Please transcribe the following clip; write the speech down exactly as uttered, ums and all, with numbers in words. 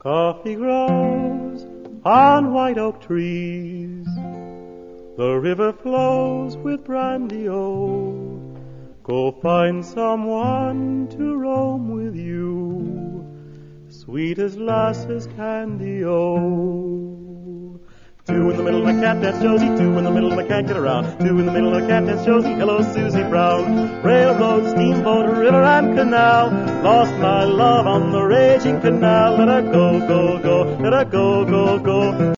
Coffee grows on white oak trees. The river flows with brandy, oh. Go find someone to roam with you, sweet as lasses candy, oh. Two in the middle of the cat, that's Josie. Two in the middle of the cat, get around. Two in the middle of the cat, that's Josie. Hello, Susie Brown. Railroad, steamboat, river, and canal. Lost my love on the raging canal. Let her go, go, go. Let her go, go, go.